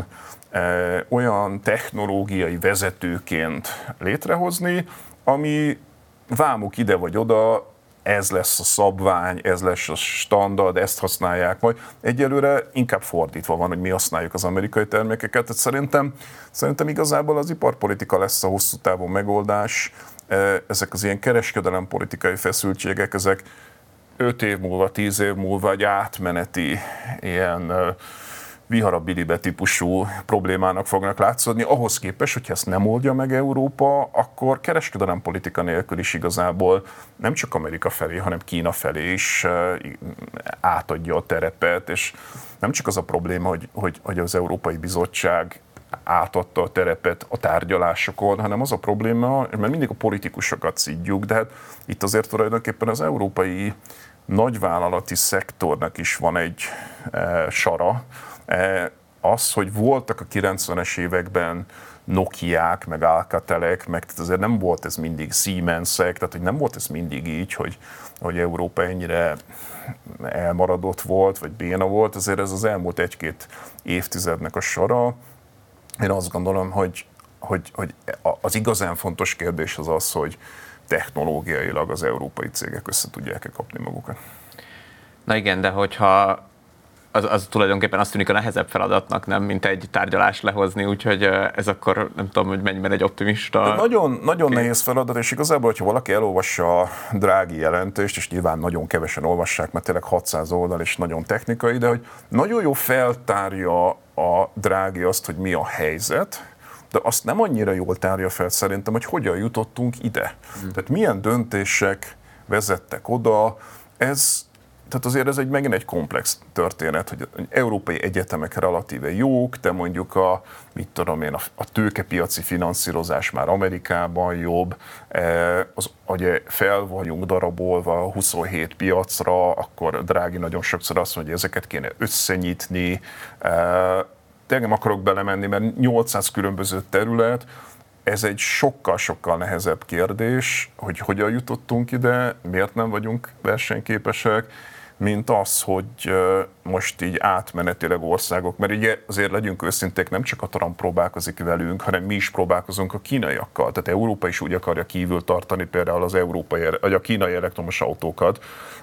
olyan technológiai vezetőként létrehozni, ami vámuk ide vagy oda, ez lesz a szabvány, ez lesz a standard, ezt használják majd. Egyelőre inkább fordítva van, hogy mi használjuk az amerikai termékeket. Tehát szerintem igazából az iparpolitika lesz a hosszú távú megoldás. Ezek az ilyen kereskedelempolitikai feszültségek, ezek 5 év múlva, 10 év múlva egy átmeneti ilyen viharabilibe típusú problémának fognak látszódni. Ahhoz képest, hogyha ezt nem oldja meg Európa, akkor kereskedelempolitika nélkül is igazából nem csak Amerika felé, hanem Kína felé is átadja a terepet, és nem csak az a probléma, hogy az Európai Bizottság átadta a terepet a tárgyalásokon, hanem az a probléma, mert mindig a politikusokat szidjuk, de hát itt azért tulajdonképpen az európai nagyvállalati szektornak is van egy sara. Az, hogy voltak a 90-es években Nokiák, meg Alcatelek, meg azért nem volt ez mindig Siemensek, tehát hogy nem volt ez mindig így, hogy Európa ennyire elmaradott volt, vagy béna volt, azért ez az elmúlt 1-2 évtizednek a sora. Én azt gondolom, hogy az igazán fontos kérdés az, hogy technológiailag az európai cégek össze tudják-e kapni magukat. Na igen, de hogyha az tulajdonképpen azt tűnik a nehezebb feladatnak, nem, mint egy tárgyalást lehozni, úgyhogy ez akkor nem tudom, hogy mennyiben egy optimista. Nagyon nehéz feladat, és igazából, hogyha valaki elolvassa a Draghi jelentést, és nyilván nagyon kevesen olvassák, mert tényleg 600 oldal és nagyon technikai, de hogy nagyon jó feltárja a Draghi azt, hogy mi a helyzet, de azt nem annyira jól tárja fel szerintem, hogy hogyan jutottunk ide. Tehát milyen döntések vezettek oda, tehát azért ez megint egy komplex történet, hogy európai egyetemek relatíve jók, de mondjuk a tőkepiaci finanszírozás már Amerikában jobb, ugye fel vagyunk darabolva a 27 piacra, akkor Draghi nagyon sokszor azt mondja, hogy ezeket kéne összenyitni. Tényleg nem akarok belemenni, mert 800 különböző terület, ez egy sokkal-sokkal nehezebb kérdés, hogy hogyan jutottunk ide, miért nem vagyunk versenyképesek, mint az, hogy most így átmenetileg országok, mert ugye azért legyünk őszinték, nem csak a Trump próbálkozik velünk, hanem mi is próbálkozunk a kínaiakkal. Tehát Európa is úgy akarja kívül tartani például a kínai elektromos autókat,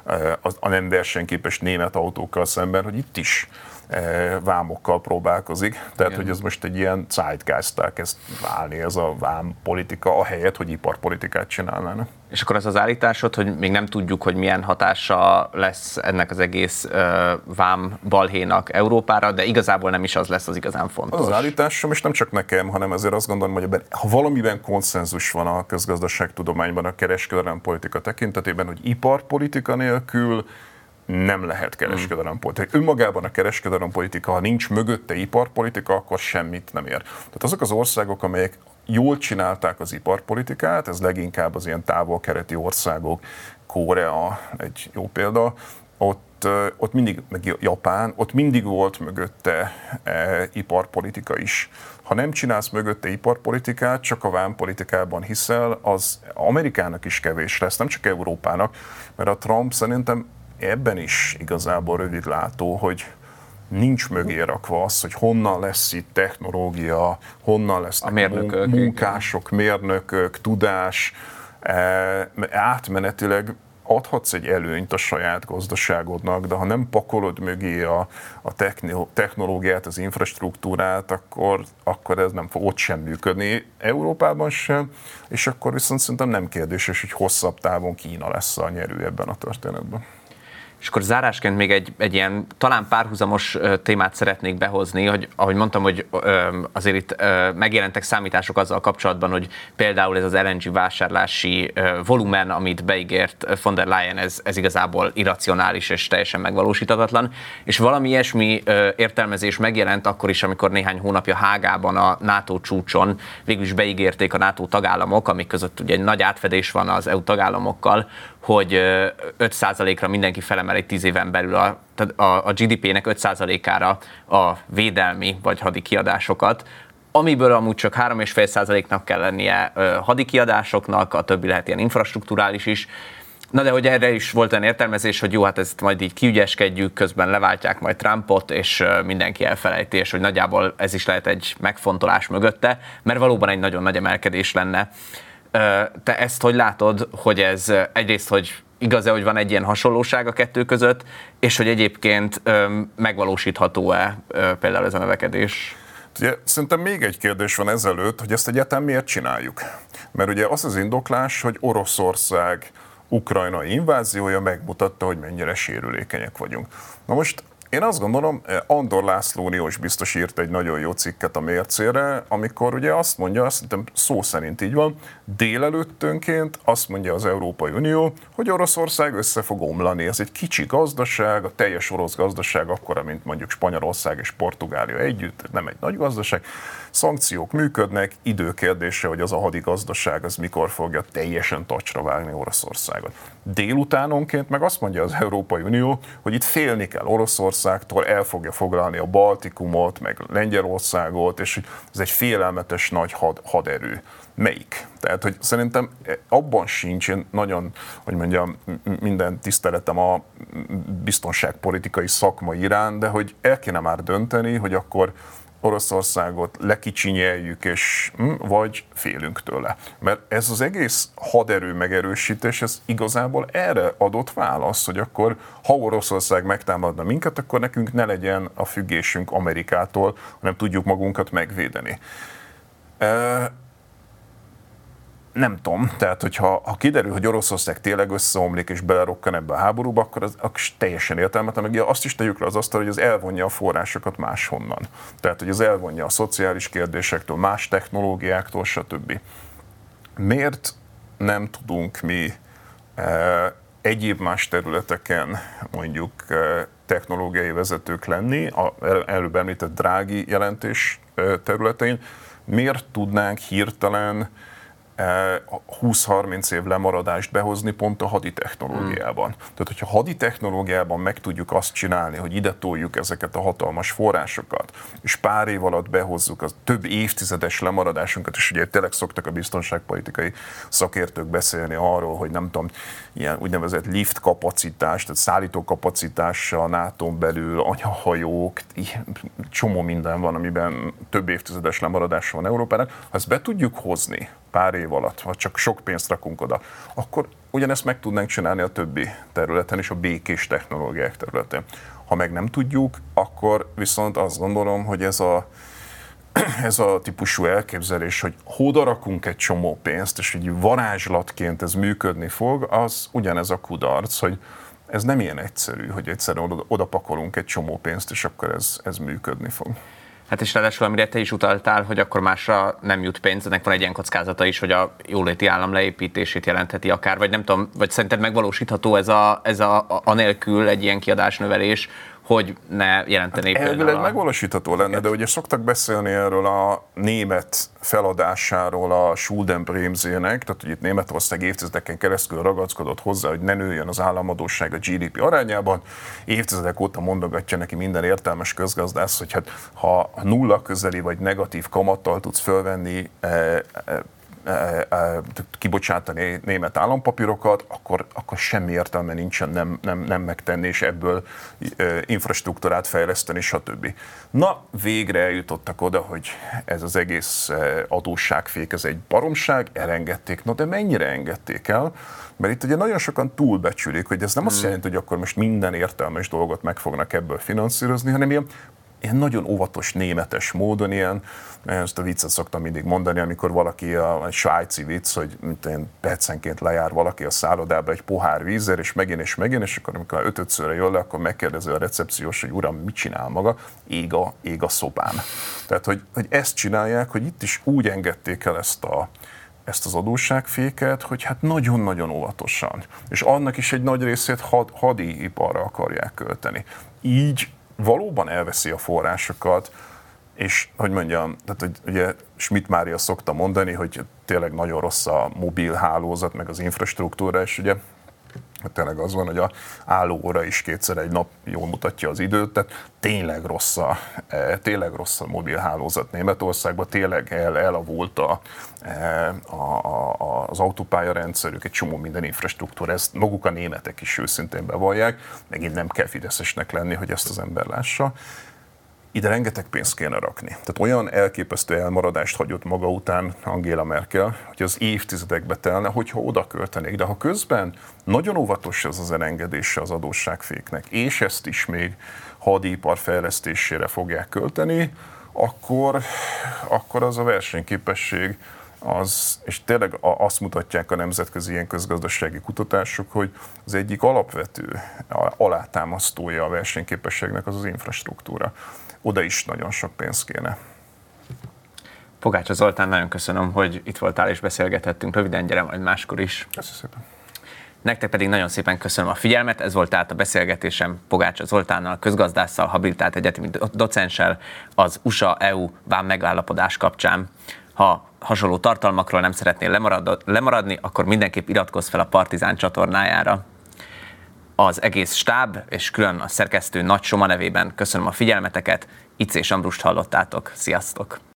a nem versenyképes német autókkal szemben, hogy itt is vámokkal próbálkozik. Tehát, igen, hogy ez most egy ilyen zeitgeist-tá kezd válni ez a vámpolitika, ahelyett, hogy iparpolitikát csinálnának. És akkor az állításod, hogy még nem tudjuk, hogy milyen hatása lesz ennek az egész vám balhénak Európára, de igazából nem is az lesz az igazán fontos. Az állításom, és nem csak nekem, hanem azért azt gondolom, hogy ha valamiben konszenzus van a közgazdaságtudományban, a kereskedelempolitika tekintetében, hogy iparpolitika nélkül nem lehet kereskedelempolitika. Önmagában a kereskedelempolitika, ha nincs mögötte iparpolitika, akkor semmit nem ér. Tehát azok az országok, amelyek jól csinálták az iparpolitikát, ez leginkább az ilyen távol-keleti országok, Korea egy jó példa, ott mindig, meg Japán, ott mindig volt mögötte iparpolitika is. Ha nem csinálsz mögötte iparpolitikát, csak a vámpolitikában hiszel, az Amerikának is kevés lesz, nem csak Európának, mert a Trump szerintem ebben is igazából rövidlátó, hogy nincs mögé rakva az, hogy honnan lesz itt technológia, honnan lesznek munkások, mérnökök, tudás. Átmenetileg adhatsz egy előnyt a saját gazdaságodnak, de ha nem pakolod mögé a technológiát, az infrastruktúrát, akkor ez nem fog ott sem működni, Európában sem, és akkor viszont szerintem nem kérdéses, hogy hosszabb távon Kína lesz a nyerő ebben a történetben. És akkor zárásként még egy ilyen talán párhuzamos témát szeretnék behozni, hogy ahogy mondtam, hogy azért itt megjelentek számítások azzal kapcsolatban, hogy például ez az LNG vásárlási volumen, amit beígért von der Leyen, ez igazából irracionális és teljesen megvalósíthatatlan. És valami ilyesmi értelmezés megjelent akkor is, amikor néhány hónapja Hágában a NATO csúcson végül is beígérték a NATO tagállamok, amik között ugye egy nagy átfedés van az EU tagállamokkal, hogy 5%-ra mindenki felemeli 10 éven belül a GDP-nek 5%-ára a védelmi vagy hadi kiadásokat, amiből amúgy csak 3,5%-nak kell lennie hadi kiadásoknak, a többi lehet ilyen infrastrukturális is. Na de hogy erre is volt olyan értelmezés, hogy jó, hát ezt majd így kiügyeskedjük, közben leváltják majd Trumpot, és mindenki elfelejti, és hogy nagyjából ez is lehet egy megfontolás mögötte, mert valóban egy nagyon nagy emelkedés lenne. Te ezt hogy látod, hogy ez egyrészt, hogy igaz-e, hogy van egy ilyen hasonlóság a kettő között, és hogy egyébként megvalósítható-e például ez a növekedés? Ugye, szerintem még egy kérdés van ezelőtt, hogy ezt egyáltalán miért csináljuk. Mert ugye az indoklás, hogy Oroszország ukrajnai inváziója megmutatta, hogy mennyire sérülékenyek vagyunk. Na most én azt gondolom, Andor László uniós biztos írt egy nagyon jó cikket a Mércére, amikor ugye azt mondja, azt hiszem szó szerint így van, délelőttönként azt mondja az Európai Unió, hogy Oroszország össze fog omlani. Ez egy kicsi gazdaság, a teljes orosz gazdaság akkora, mint mondjuk Spanyolország és Portugália együtt, nem egy nagy gazdaság. Szankciók működnek, időkérdése, hogy az a hadigazdaság az mikor fogja teljesen tacsra vágni Oroszországot. Délutánonként meg azt mondja az Európai Unió, hogy itt félni kell Oroszországtól, el fogja foglalni a Baltikumot, meg Lengyelországot, és ez egy félelmetes nagy haderő. Melyik? Tehát, hogy szerintem abban sincs, én nagyon, hogy mondjam, minden tiszteletem a biztonságpolitikai szakma iránt, de hogy el kéne már dönteni, hogy akkor Oroszországot lekicsinyeljük, és vagy félünk tőle. Mert ez az egész haderő megerősítés, ez igazából erre adott válasz, hogy akkor, ha Oroszország megtámadna minket, akkor nekünk ne legyen a függésünk Amerikától, hanem tudjuk magunkat megvédeni. Nem tudom, tehát hogyha kiderül, hogy Oroszország tényleg összeomlik és belerokkan ebbe a háborúba, akkor az teljesen értelmetlen, meg azt is tegyük le az asztalra, hogy az elvonja a forrásokat máshonnan. Tehát, hogy az elvonja a szociális kérdésektől, más technológiáktól, stb. Miért nem tudunk mi egyéb más területeken mondjuk technológiai vezetők lenni, előbb említett Draghi jelentés területein, miért tudnánk hirtelen 20-30 év lemaradást behozni pont a haditechnológiában. Tehát, hogyha haditechnológiában meg tudjuk azt csinálni, hogy ide toljuk ezeket a hatalmas forrásokat, és pár év alatt behozzuk a több évtizedes lemaradásunkat, és ugye tényleg szoktak a biztonságpolitikai szakértők beszélni arról, hogy nem tudom, ilyen úgynevezett lift kapacitás, tehát szállító kapacitással a NATO-n belül, anyahajók, csomó minden van, amiben több évtizedes lemaradás van Európának. Ha ezt be tudjuk hozni pár év alatt, ha csak sok pénzt rakunk oda, akkor ugyanezt meg tudnánk csinálni a többi területen és a békés technológiák területén. Ha meg nem tudjuk, akkor viszont azt gondolom, hogy ez a típusú elképzelés, hogy oda rakunk egy csomó pénzt, és hogy varázslatként ez működni fog, az ugyanez a kudarc, hogy ez nem ilyen egyszerű, hogy egyszerűen oda pakolunk egy csomó pénzt, és akkor ez működni fog. Hát és ráadásul, amire te is utaltál, hogy akkor másra nem jut pénz, ennek van egy ilyen kockázata is, hogy a jóléti állam leépítését jelentheti akár, vagy nem tudom, vagy szerinted megvalósítható ez anélkül egy ilyen kiadásnövelés, hogy ne jelentené például. Elvileg megvalósítható lenne, de ugye szoktak beszélni erről a német feladásáról a Schuldenbremsének, tehát hogy itt Németország évtizedeken keresztül ragaszkodott hozzá, hogy ne nőjön az államadósság a GDP arányában. Évtizedek óta mondogatja neki minden értelmes közgazdász, hogy hát, ha nulla közeli vagy negatív kamattal tudsz fölvenni kibocsátani német állampapírokat, akkor semmi értelme nincsen nem megtenni, és ebből infrastruktúrát fejleszteni, stb. Na, végre eljutottak oda, hogy ez az egész adósságfék, ez egy baromság, elengedték. Na, de mennyire engedték el? Mert itt ugye nagyon sokan túlbecsülik, hogy ez nem azt jelenti, hogy akkor most minden értelmes dolgot meg fognak ebből finanszírozni, hanem ilyen ilyen nagyon óvatos németes módon ezt a viccet szoktam mindig mondani, amikor valaki, egy svájci vicc, hogy percenként lejár valaki a szállodába egy pohár vízzel, és megint, és akkor amikor 5-szörre jön le, akkor megkérdezi a recepciós, hogy uram, mit csinál maga? Ég a szobám. Tehát, hogy ezt csinálják, hogy itt is úgy engedték el ezt az adósságféket, hogy hát nagyon-nagyon óvatosan. És annak is egy nagy részét hadiiparra akarják költeni. Így valóban elveszi a forrásokat, és hogy mondjam, tehát hogy ugye Schmidt Mária szokta mondani, hogy tényleg nagyon rossz a mobil hálózat, meg az infrastruktúra, és ugye tényleg az van, hogy a állóóra is kétszer egy nap jól mutatja az időt, tehát tényleg rossz a mobil hálózat Németországban, tényleg elavult az autópályarendszerük, egy csomó minden infrastruktúra, ezt maguk a németek is őszintén bevallják, megint nem kell fideszesnek lenni, hogy ezt az ember lássa. Ide rengeteg pénzt kéne rakni. Tehát olyan elképesztő elmaradást hagyott maga után Angela Merkel, hogy az évtizedekbe telne, hogyha oda költenék. De ha közben nagyon óvatos ez az elengedése az adósságféknek, és ezt is még hadipar fejlesztésére fogják költeni, akkor az a versenyképesség és tényleg azt mutatják a nemzetközi ilyen közgazdasági kutatások, hogy az egyik alapvető alátámasztója a versenyképességnek az infrastruktúra. Oda is nagyon sok pénz kéne. Pogácsa Zoltán, nagyon köszönöm, hogy itt voltál és beszélgethettünk. Röviden, gyere majd máskor is. Köszönöm szépen. Nektek pedig nagyon szépen köszönöm a figyelmet. Ez volt tehát a beszélgetésem Pogácsa Zoltánnal, közgazdásszal, habilitált egyetemi docenssel az USA-EU vám megállapodás kapcsán. Ha hasonló tartalmakról nem szeretnél lemaradni, akkor mindenképp iratkozz fel a Partizán csatornájára. Az egész stáb és külön a szerkesztő Nagy Soma nevében köszönöm a figyelmeteket. Icés Ambrust hallottátok. Sziasztok!